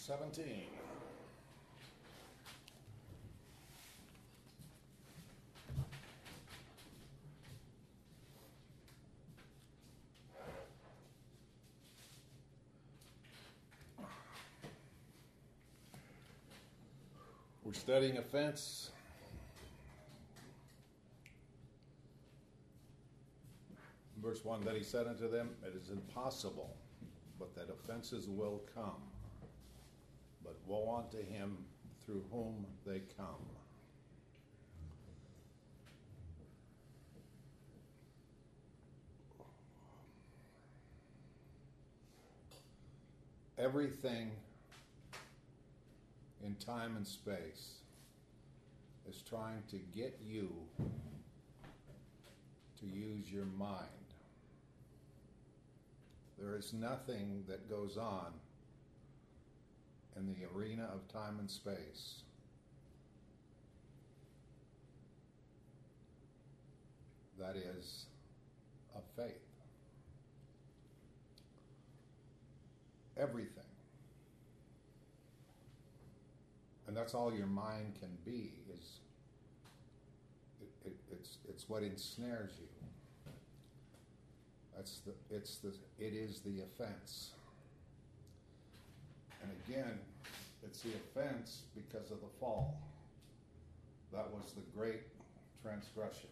17. We're studying offense. Verse 1, that he said unto them, it is impossible, but that offenses will come. But woe unto him through whom they come. Everything in time and space is trying to get you to use your mind. There is nothing that goes on in the arena of time and space that is of faith. Everything. And that's all your mind can be, is it's what ensnares you. It is the offense. And again, it's the offense because of the fall. That was the great transgression.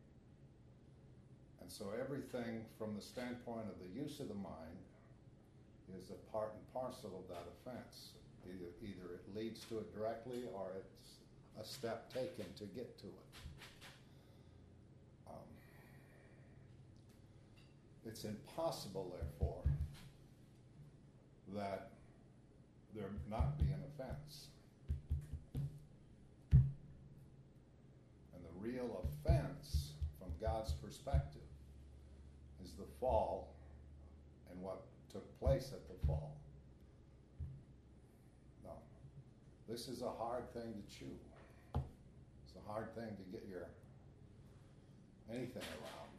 And so everything from the standpoint of the use of the mind is a part and parcel of that offense. Either it leads to it directly or it's a step taken to get to it. It's impossible, therefore, that there not be an offense. And the real offense, from God's perspective, is the fall and what took place at the fall. No. This is a hard thing to chew. It's a hard thing to get your anything around.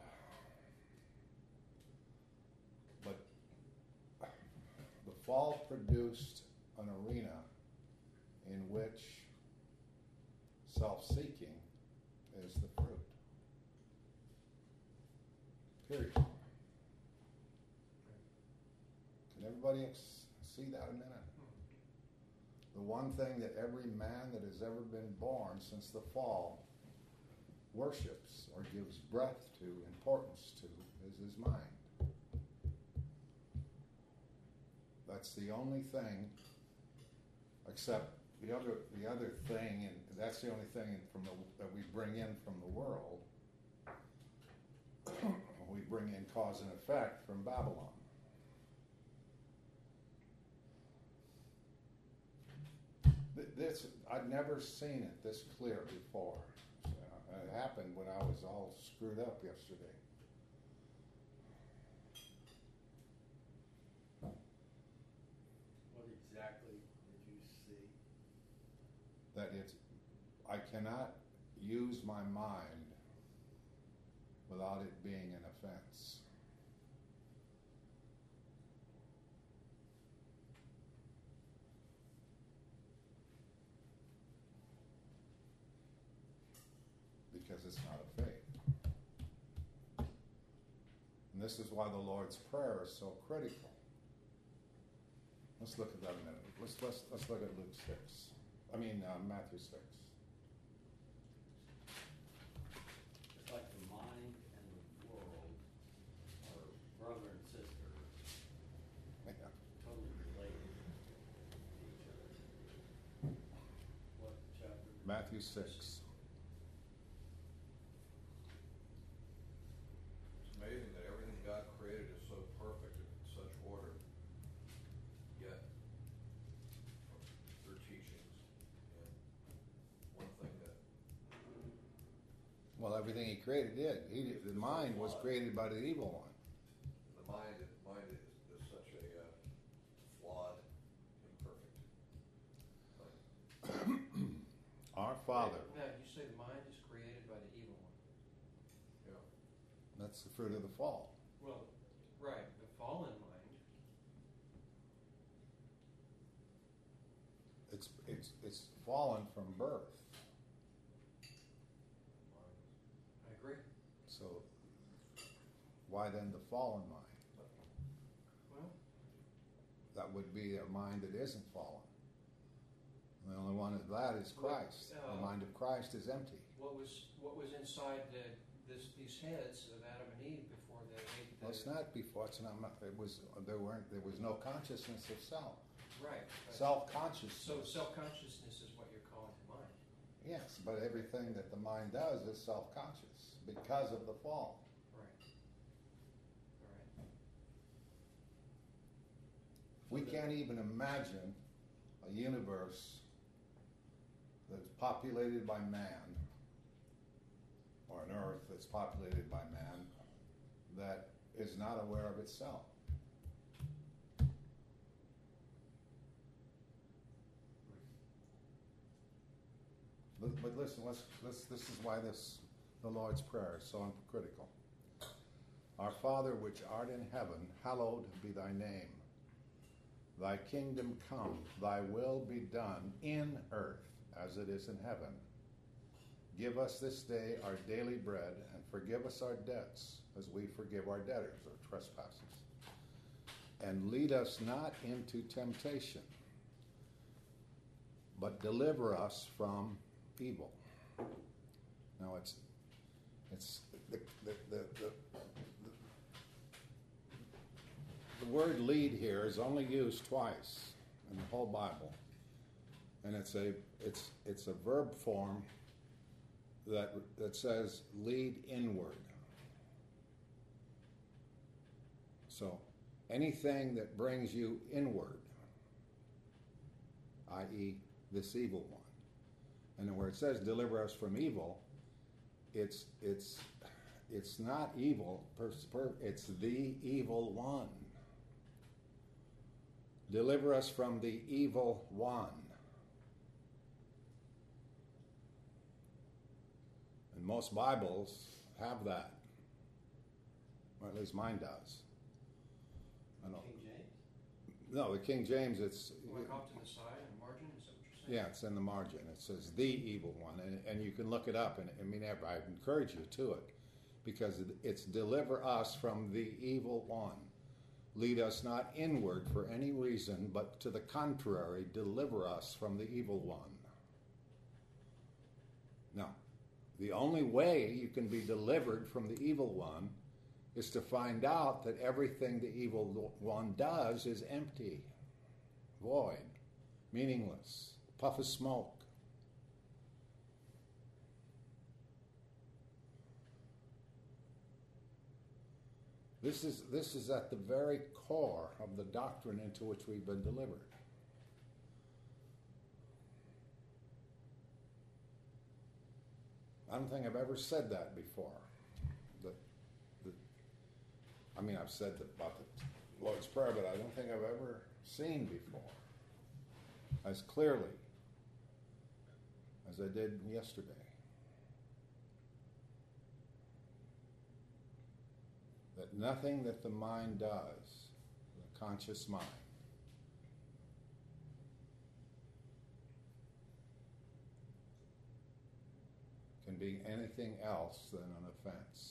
But the fall produced an arena in which self-seeking is the fruit. Period. Can everybody see that a minute? The one thing that every man that has ever been born since the fall worships or gives breath to, importance to, is his mind. That's the only thing, except the other thing, and that's the only thing that we bring in from the world. We bring in cause and effect from Babylon. I'd never seen it this clear before. It happened when I was all screwed up yesterday. What exactly did you see? That I cannot use my mind without it being an offense. Because it's not a faith. And this is why the Lord's Prayer is so critical. Let's look at that a minute. Let's look at Luke 6. Matthew 6. It's like the mind and the world are brother and sister, Yeah. totally related to each other. What chapter? Matthew 6. It's amazing that everything God created is so perfect and in such order, yet their teachings. And one thing that Well, everything he created did. The mind was created by the evil one. the mind is such a flawed, imperfect thing. Our Father. Now, you say the mind is created by the evil one. Yeah. That's the fruit of the fall. Well, right, the fallen mind it's fallen from birth. I agree. So why then the fallen mind? Well, That would be a mind that isn't fallen. The only one of that is Christ. The mind of Christ is empty. what was inside these heads of Adam and Eve before they ate the... Well, it's not before. It's not. There was no consciousness of self. Right. But, Self-consciousness. so self-consciousness is what you're calling the mind. Yes, but everything that the mind does is self-conscious because of the fall. Right. All right. We can't even imagine a universe that's populated by man, or an earth that's populated by man, that is not aware of itself. But listen, this is why the Lord's Prayer is so critical. Our Father which art in heaven, hallowed be thy name. Thy kingdom come, thy will be done in earth as it is in heaven. Give us this day our daily bread, and forgive us our debts as we forgive our debtors or trespasses. And lead us not into temptation, but deliver us from evil. Now it's the word lead here is only used twice in the whole Bible, and it's a verb form that says lead inward. So anything that brings you inward, i.e. this evil one. And where it says deliver us from evil, it's not evil, it's the evil one. Deliver us from the evil one. And most Bibles have that. Or at least mine does. I don't. King James? No, the King James, it's... Like off to the side and margin, is that what you're saying? Yeah, it's in the margin. It says the evil one, and you can look it up. And I mean, I encourage you to it, because it's deliver us from the evil one. Lead us not inward for any reason, but to the contrary, deliver us from the evil one. Now, the only way you can be delivered from the evil one is to find out that everything the evil one does is empty, void, meaningless, puff of smoke. This is at the very core of the doctrine into which we've been delivered. I don't think I've ever said that before. I mean, I've said about the Lord's Prayer, but I don't think I've ever seen before as clearly as I did yesterday. That nothing that the mind does, the conscious mind, can be anything else than an offense.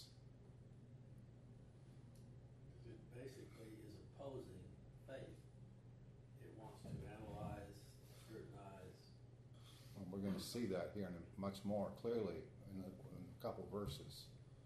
It basically is opposing faith. It wants to analyze, scrutinize. And we're going to see that here much more clearly in a couple verses.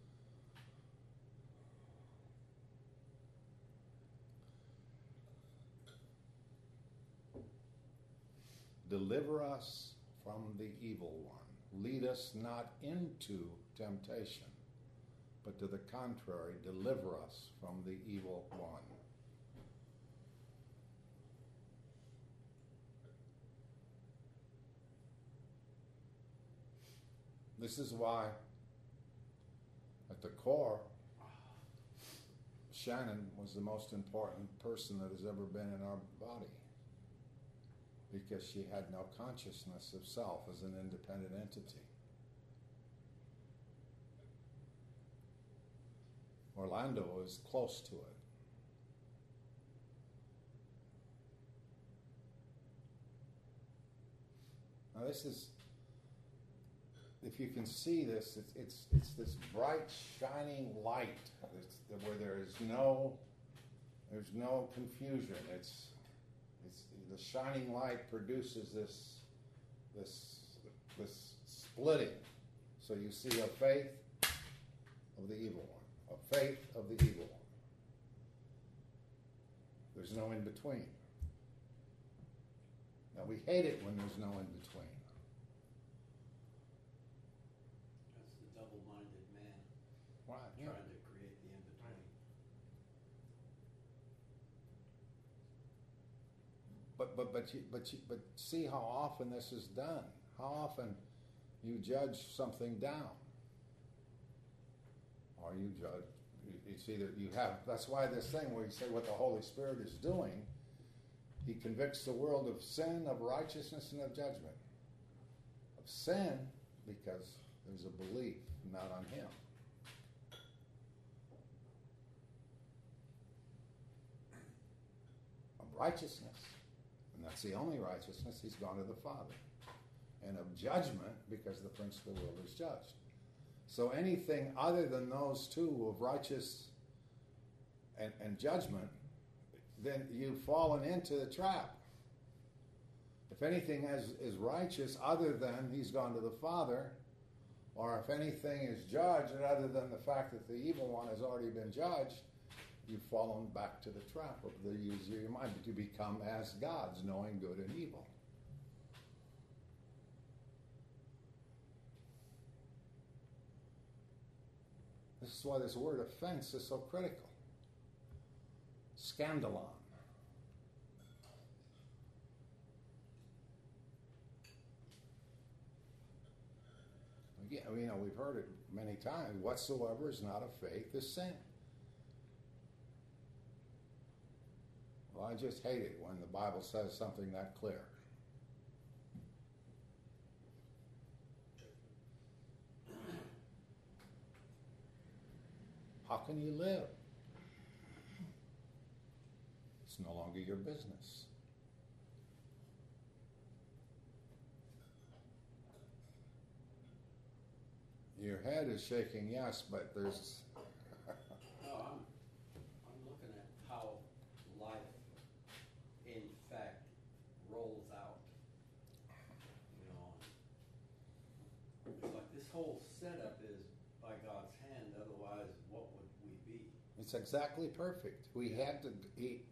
Deliver us from the evil one. Lead us not into temptation, but to the contrary, deliver us from the evil one. This is why, at the core, Shannon was the most important person that has ever been in our body, because she had no consciousness of self as an independent entity. Orlando is close to it. Now this is, if you can see this, it's this bright shining light where there's no confusion. It's the shining light produces this splitting. So you see a faith of the evil one, a faith of the evil one. There's no in between. Now we hate it when there's no in between. That's the double-minded man Right. Yeah. trying to create the in-between. But see how often this is done. How often you judge something down, or you judge. It's either you have. That's why this thing where you say what the Holy Spirit is doing, He convicts the world of sin, of righteousness, and of judgment. Of sin because there's a belief not on Him. Of righteousness. And that's the only righteousness, He's gone to the Father. And of judgment, because the prince of the world is judged. So anything other than those two of righteous and judgment, then you've fallen into the trap. If anything is righteous other than He's gone to the Father, or if anything is judged other than the fact that the evil one has already been judged, you've fallen back to the trap of the use of your mind to become as gods, knowing good and evil. This is why this word offense is so critical. Scandalon. Again, we've heard it many times. Whatsoever is not of faith is sin. Well, I just hate it when the Bible says something that clear. How can you live? It's no longer your business. Your head is shaking, yes, but there's... No, I'm looking at how life, in fact, rolls out. It's like this whole setup is by God's hand. Otherwise, what would we be? It's exactly perfect. We had to eat.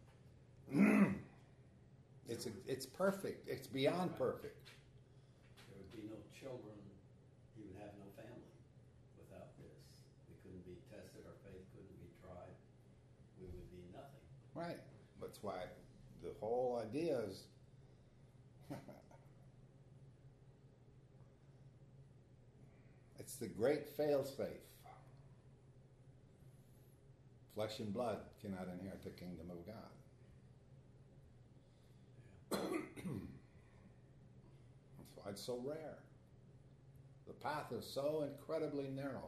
It's perfect. It's beyond perfect. There would be no children. You would have no family without this. We couldn't be tested. Our faith couldn't be tried. We would be nothing. Right. That's why the whole idea is it's the great fail-safe. Flesh and blood cannot inherit the kingdom of God. That's why it's so rare. The path is so incredibly narrow.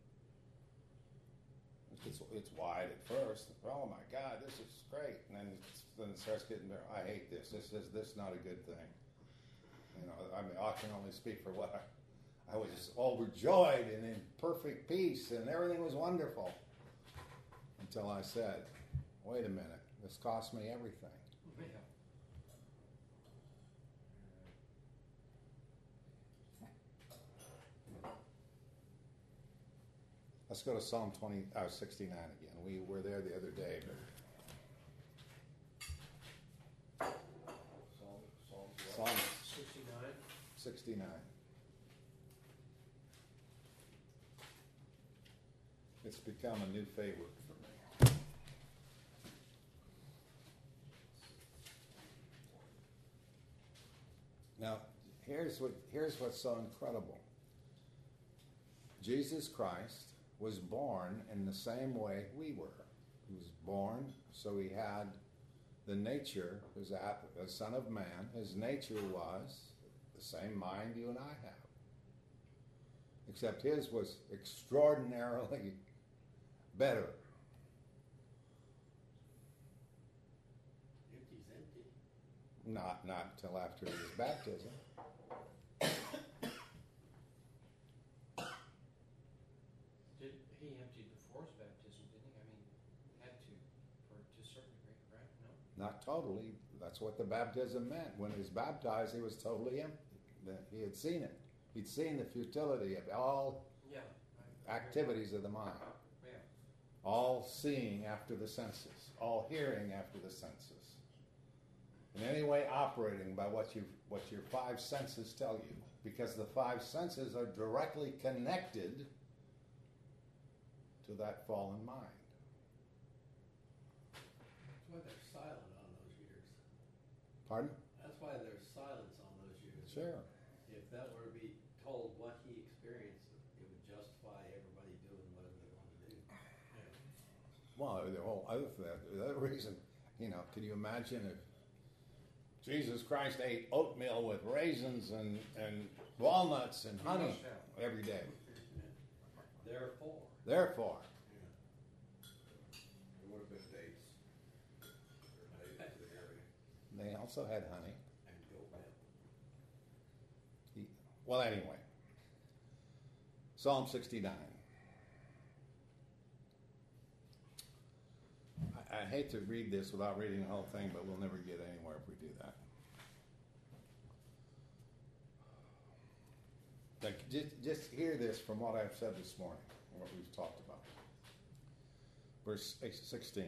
It's wide at first. Oh my God, this is great. And then it starts getting there. I hate this. This is not a good thing. I mean, I can only speak for what I was just overjoyed and in perfect peace, and everything was wonderful. Until I said, wait a minute, this cost me everything. Yeah. Let's go to Psalm 69 again. We were there the other day. Psalm 69. 69. It's become a new favorite for me. Now, here's what's so incredible. Jesus Christ was born in the same way we were. He was born, so he had the nature, was the Son of Man. His nature was the same mind you and I have. Except his was extraordinarily better. Empty's empty. Not until after his baptism. He emptied before his baptism, didn't he? I mean, had to, to a certain degree, right? No? Not totally. That's what the baptism meant. When he was baptized, he was totally empty. He had seen it. He'd seen the futility of all Yeah. activities of the mind. Yeah. All seeing after the senses. All hearing after the senses. In any way operating by what your five senses tell you. Because the five senses are directly connected to that fallen mind. That's why they're silent on those years. Pardon? That's why there's silence on those years. Sure. If that were to be told what he experienced, it would justify everybody doing whatever they want to do. Well, the whole other reason, can you imagine if Jesus Christ ate oatmeal with raisins and walnuts and honey must have. every day? Therefore, Therefore, There would have been dates. There are dates to the area. they also had honey. and go back. Well, anyway, Psalm 69. I hate to read this without reading the whole thing, but we'll never get anywhere if we do that. Like, just hear this from what I've said this morning, what we've talked about. Verse 16.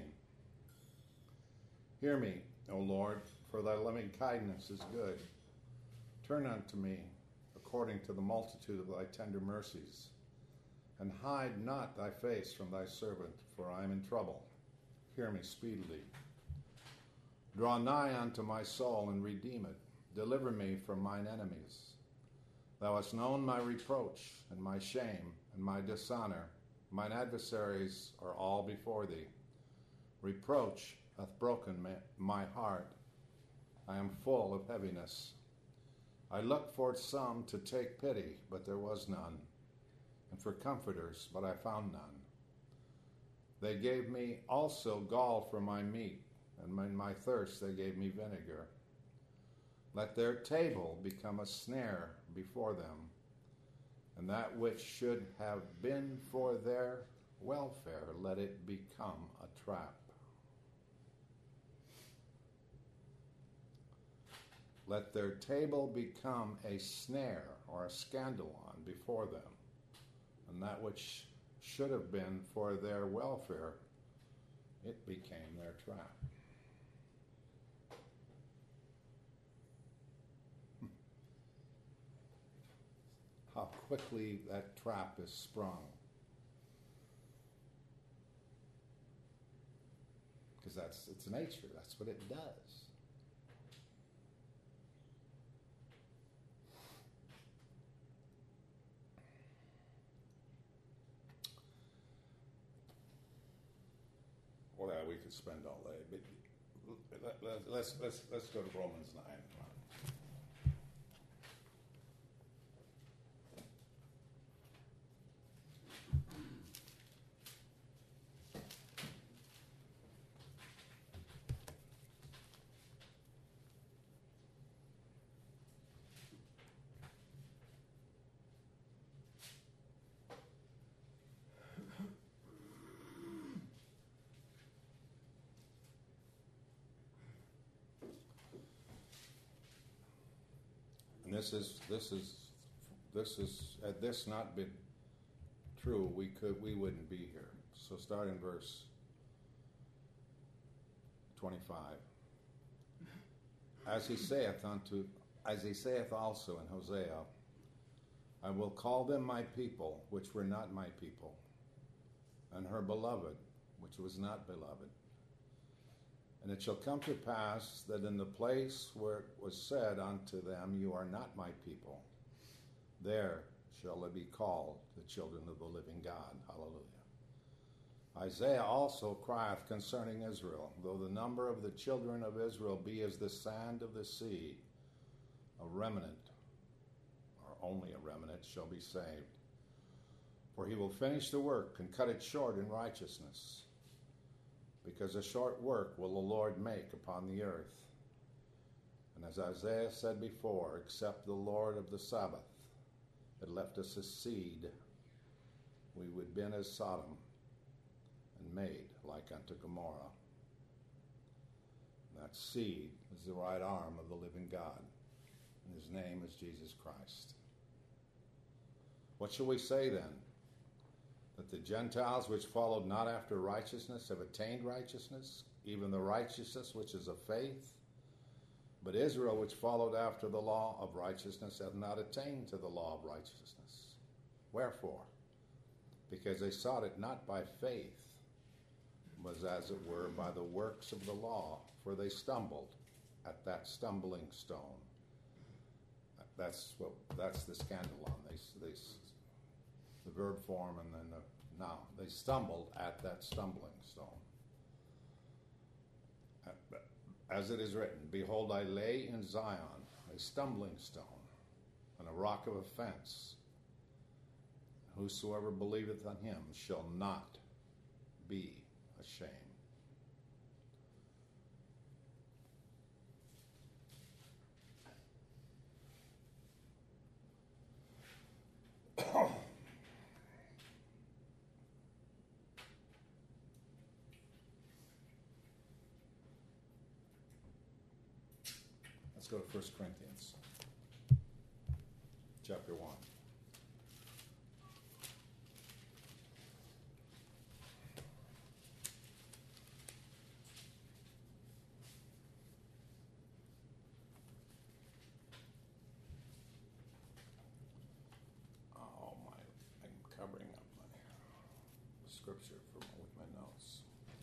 Hear me, O Lord, for thy loving kindness is good. Turn unto me according to the multitude of thy tender mercies, and hide not thy face from thy servant, for I am in trouble. Hear me speedily. Draw nigh unto my soul and redeem it. Deliver me from mine enemies. Thou hast known my reproach and my shame and my dishonor. Mine adversaries are all before thee. Reproach hath broken my heart. I am full of heaviness. I looked for some to take pity, but there was none, and for comforters, but I found none. They gave me also gall for my meat, and in my thirst they gave me vinegar. Let their table become a snare before them, and that which should have been for their welfare, let it become a trap. Let their table become a snare or a scandalon before them, and that which should have been for their welfare, it became their trap. How quickly that trap is sprung. Because it's nature, that's what it does. Well, we could spend all day, but let's go to Romans 9. And this is had this not been true, we wouldn't be here. So start in verse 25. As he saith also in Hosea, I will call them my people, which were not my people, and her beloved, which was not beloved. And it shall come to pass that in the place where it was said unto them, you are not my people, there shall they be called the children of the living God. Hallelujah. Isaiah also crieth concerning Israel, though the number of the children of Israel be as the sand of the sea, a remnant, or only a remnant, shall be saved. For he will finish the work and cut it short in righteousness, because a short work will the Lord make upon the earth. And as Isaiah said before, except the Lord of the Sabbath had left us a seed, we would been as Sodom and made like unto Gomorrah. And that seed is the right arm of the living God, and his name is Jesus Christ. What shall we say then? That the Gentiles which followed not after righteousness have attained righteousness, even the righteousness which is of faith? But Israel, which followed after the law of righteousness, hath not attained to the law of righteousness. Wherefore? Because they sought it not by faith, but as it were by the works of the law, for they stumbled at that stumbling stone. That's the scandalon. They the verb form and then the noun. They stumbled at that stumbling stone. As it is written, behold, I lay in Zion a stumbling stone and a rock of offense. Whosoever believeth on him shall not be ashamed. Let's go to 1 Corinthians chapter 1. Oh my, I'm covering up my scripture with my notes.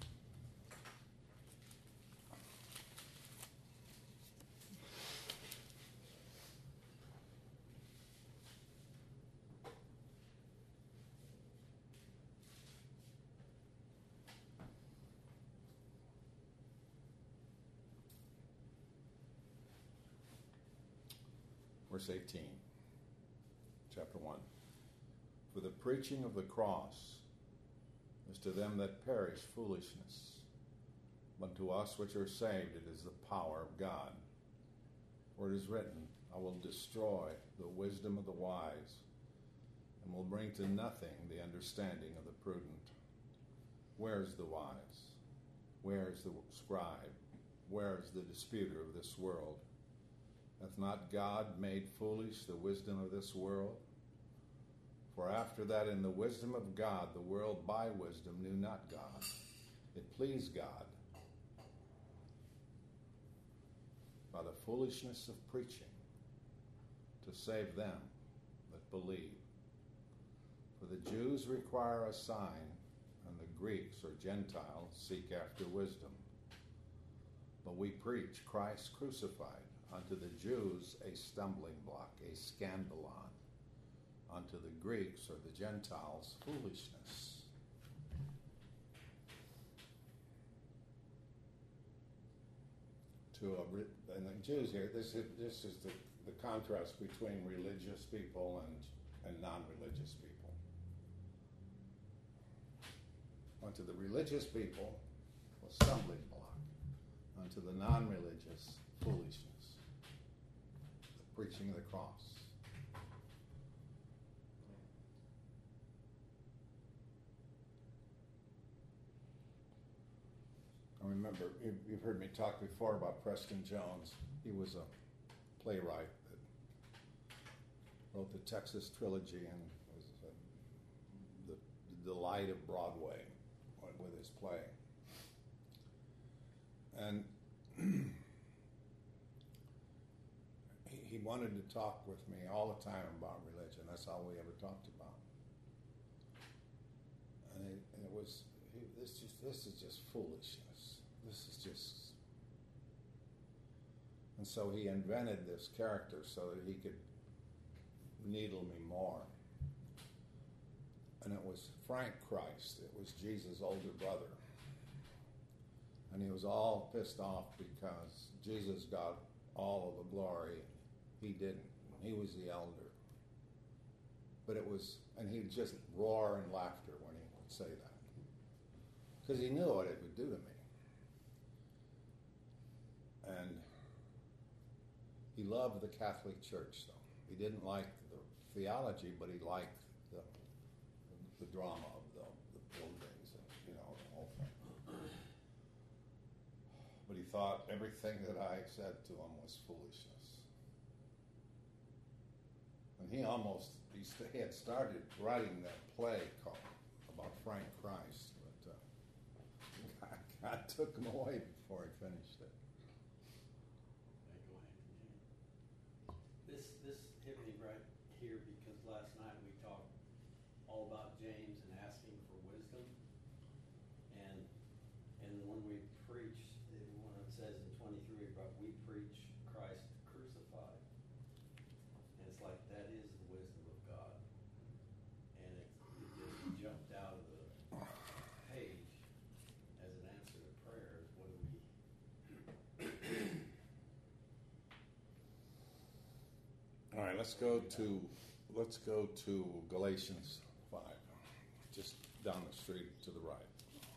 Verse 18, chapter 1. For the preaching of the cross is to them that perish foolishness, but to us which are saved it is the power of God. For it is written, I will destroy the wisdom of the wise, and will bring to nothing the understanding of the prudent. Where is the wise? Where is the scribe? Where is the disputer of this world? Hath not God made foolish the wisdom of this world? For after that in the wisdom of God the world by wisdom knew not God. It pleased God by the foolishness of preaching to save them that believe. For the Jews require a sign, and the Greeks or Gentiles seek after wisdom. But we preach Christ crucified, unto the Jews a stumbling block, a scandalon, unto the Greeks or the Gentiles foolishness. And the Jews here, this is the contrast between religious people and non-religious people. Unto the religious people, a stumbling block. Unto the non-religious, foolishness. The preaching of the cross. I remember, you've heard me talk before about Preston Jones. He was a playwright that wrote the Texas Trilogy and was the delight of Broadway with his play. And he wanted to talk with me all the time about religion. That's all we ever talked about. And it was, this is just foolishness. This is just... And so he invented this character so that he could needle me more. And it was Frank Christ. It was Jesus' older brother. And he was all pissed off because Jesus got all of the glory. He didn't. He was the elder. But it was, and he'd just roar in laughter when he would say that. Because he knew what it would do to me. And He loved the Catholic Church, though. He didn't like the theology, but he liked the drama of the buildings and, the whole thing. But he thought everything that I said to him was foolishness. And he had started writing that play about Frank Christ, but God took him away before he finished it. Okay, go ahead. This hit me right here because last night we talked all about James and asking for wisdom. And when we preach, when it says in 23, but we preach Christ crucified. And it's like that is the wisdom of God. And it just jumped out of the page as an answer to prayers. What do we All right, let's go to Galatians 5, just down the street to the right.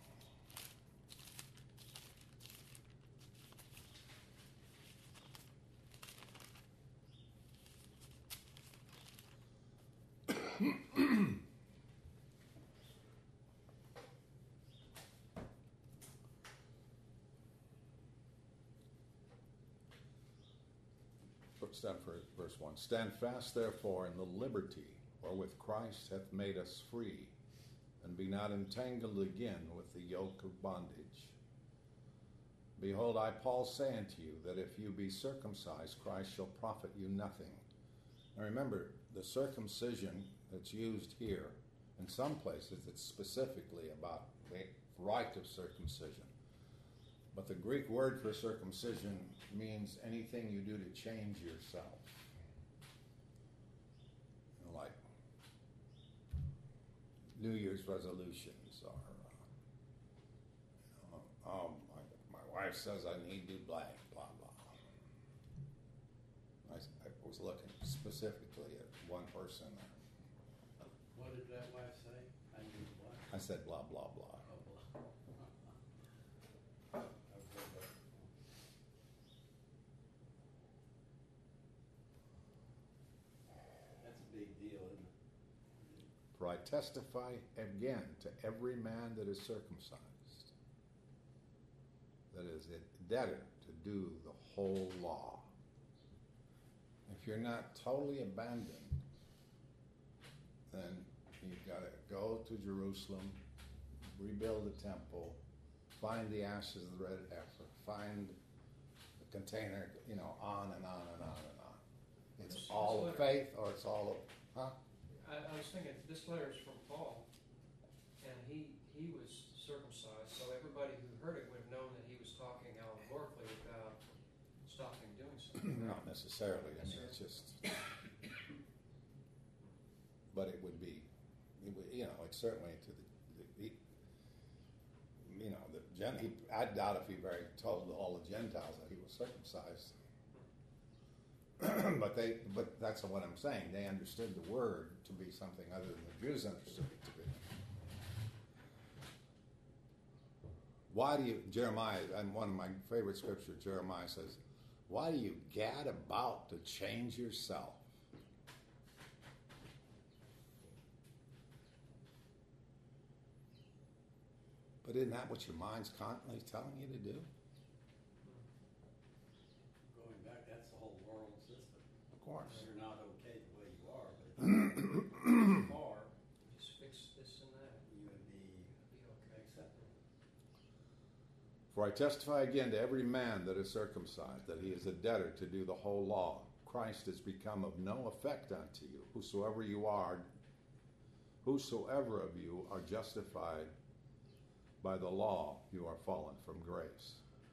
Stand for verse 1. Stand fast, therefore, in the liberty wherewith Christ hath made us free, and be not entangled again with the yoke of bondage. Behold, I, Paul, say unto you, that if you be circumcised, Christ shall profit you nothing. Now remember, the circumcision that's used here, in some places it's specifically about the rite of circumcision. But the Greek word for circumcision means anything you do to change yourself. Like New Year's resolutions, or my wife says I need to do blah, blah, blah. I was looking specifically at one person there. What did that wife say? I need what? I said blah, blah, blah. Oh, blah. That's a big deal, isn't it? For I testify again to every man that is circumcised, that is a debtor to do the whole law. If you're not totally abandoned, then you've got to go to Jerusalem, rebuild the temple, find the ashes of the red heifer, find the container, on and on and on and on. It's all of faith, or it's all of, I was thinking, this letter is from Paul, and he was circumcised, so everybody who heard it would have known that he was talking allegorically without stopping doing so. Not necessarily. I mean, it's just, but it would be, it's certainly to I doubt if he told all the Gentiles that he was circumcised. But that's what I'm saying. They understood the word to be something other than the Jews understood it to be. Why do you, Jeremiah, and one of my favorite scriptures, Jeremiah says, why do you gad about to change yourself? But isn't that what your mind's constantly telling you to do? Going back, that's the whole world system. Of course. You're not okay the way you are, but if you are, Just fix this and that. you would be Okay. accepted. For I testify again to every man that is circumcised, that he is a debtor to do the whole law. Christ is become of no effect unto you. Whosoever of you are justified by the law, you are fallen from grace.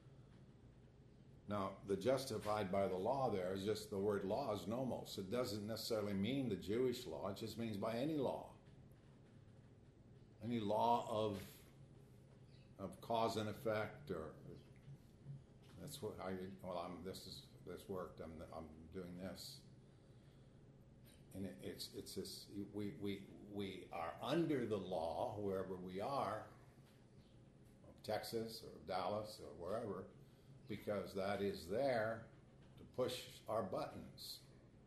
Now, the justified by the law there is just the word law is nomos. It doesn't necessarily mean the Jewish law. It just means by any law. Any law of cause and effect, or that's what this worked. I'm doing this, and it's this. We are under the law wherever we are, Texas or Dallas or wherever, because that is there to push our buttons.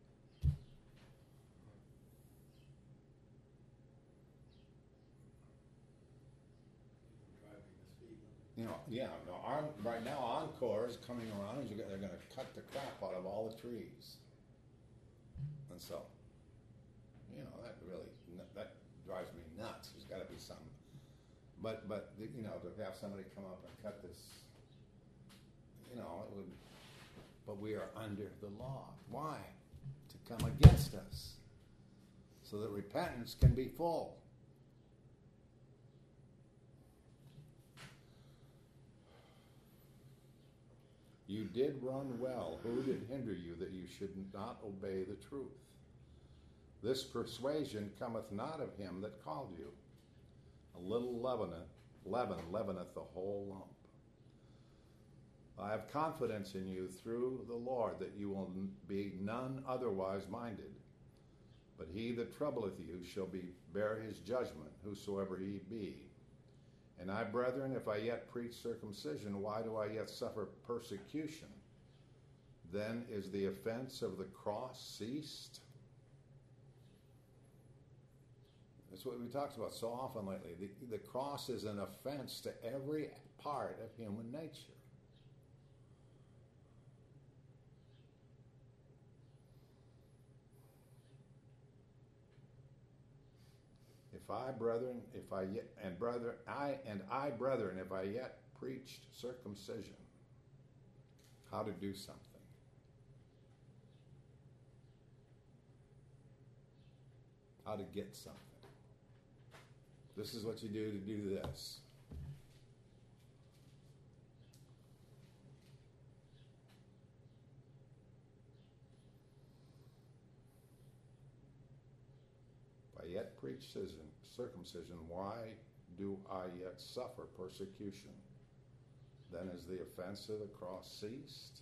Driving the speed limit. You know, yeah. No, right now, Encore is coming around. And they're going to cut the crap out of all the trees, and so, you know, that drives me nuts. There's got to be something. But you know, to have somebody come up and cut this, you know, it would. But we are under the law. Why? To come against us, so that repentance can be full. You did run well. Who did hinder you that you should not obey the truth? This persuasion cometh not of him that called you. A little leaven leaveneth the whole lump. I have confidence in you through the Lord that you will be none otherwise minded. But he that troubleth you shall bear his judgment, whosoever he be. And I, brethren, if I yet preach circumcision, why do I yet suffer persecution? Then is the offense of the cross ceased? That's what we talked about so often lately. The cross is an offense to every part of human nature. I, brethren, if I yet preached circumcision, how to do something. How to get something. This is what you do to do this. If I yet preach circumcision, why do I yet suffer persecution? Then is the offense of the cross ceased?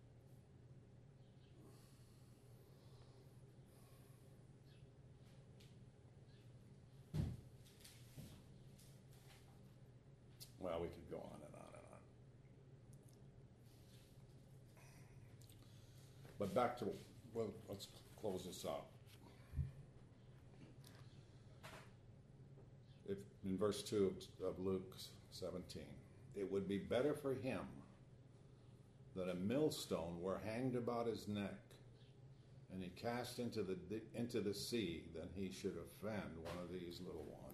Well, we could go on and on and on. But back to, well, let's close this up. If, in verse 2 of Luke 17, it would be better for him that a millstone were hanged about his neck and he cast into the sea than he should offend one of these little ones.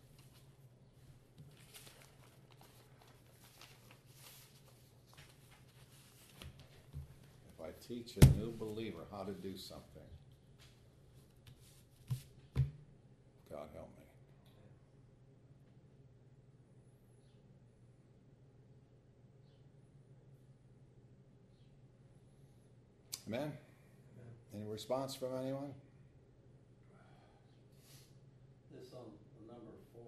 If I teach a new believer how to do something, God help me. Amen? Any response from anyone? This on number 4,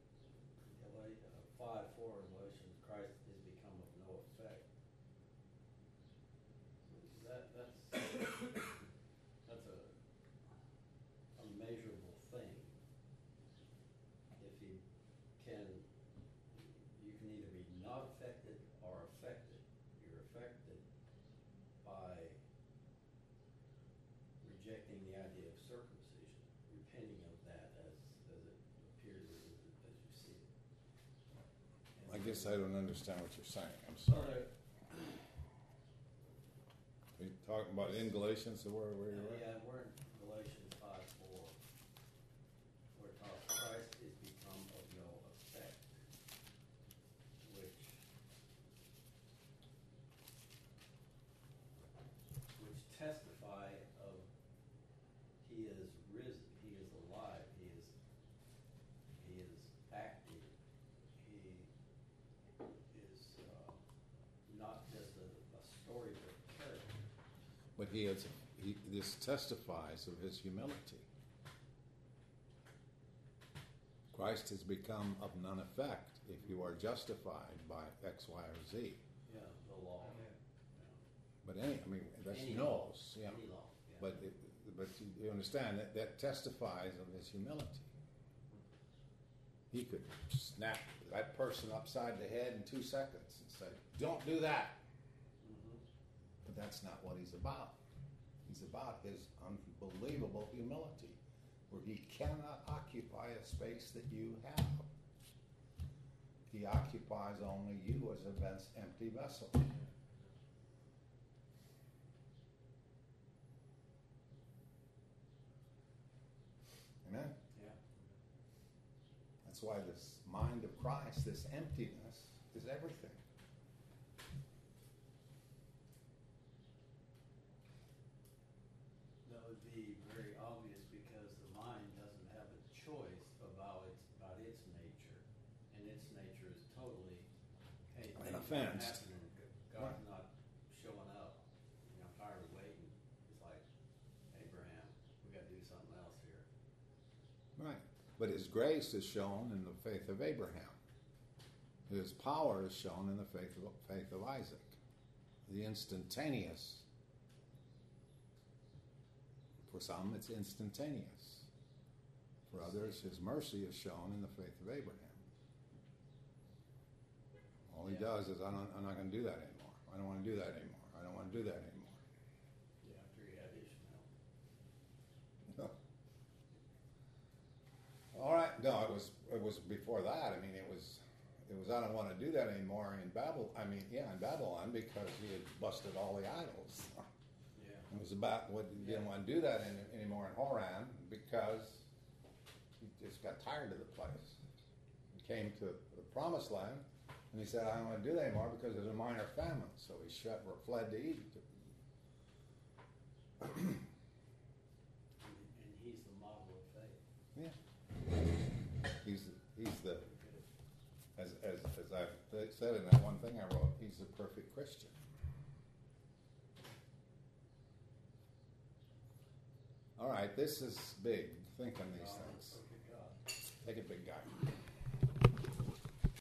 5:4 in Galatians, Christ is become of no effect. That's a measurable thing. If you can either be not affected or affected. You're affected by rejecting the idea of circumcision, repenting of that as it appears as you see it. And I guess I don't understand what you're saying. I'm sorry. Are you talking about in Galatians, where you're at? Yeah, we're in Galatians 5:4. Where it talks Christ is become of no effect, which testify of he is risen, he is alive, he is active, he is not just a storybook character. But this testifies of his humility. Christ has become of none effect if you are justified by X, Y, or Z. Yeah, the law. But that's Any knows. law. Yeah. Any law. Yeah. But you understand that testifies of his humility. He could snap that person upside the head in 2 seconds and say, "Don't do that." Mm-hmm. But that's not what he's about. He's about his unbelievable humility, where he cannot occupy a space that you have. He occupies only you as an empty vessel. Amen? Yeah. That's why this mind of Christ, this emptiness, is everything. That would be very obvious because the mind doesn't have a choice about its nature, and its nature is totally, hey, An things aren't offense. happening. God's not showing up. I'm tired of waiting. It's like, Abraham, we got to do something else here. Right. But his grace is shown in the faith of Abraham. His power is shown in the faith of Isaac. The instantaneous. For some, it's instantaneous. For others, his mercy is shown in the faith of Abraham. All he does is, I'm not going to do that anymore. I don't want to do that anymore. I don't want to do that anymore. Yeah, after he had Ishmael. All right. No, it was before that. I mean, it was I don't want to do that anymore in Babylon, because he had busted all the idols. Yeah. It was about what he didn't want to do that anymore in Haran, because he just got tired of the place. He came to the promised land, and he said, I don't want to do that anymore because there's a minor famine. So he fled to Egypt. And he's the model of faith. Yeah. He's the as I've said in that one thing I wrote, he's the perfect Christian. All right, this is big, thinking these things.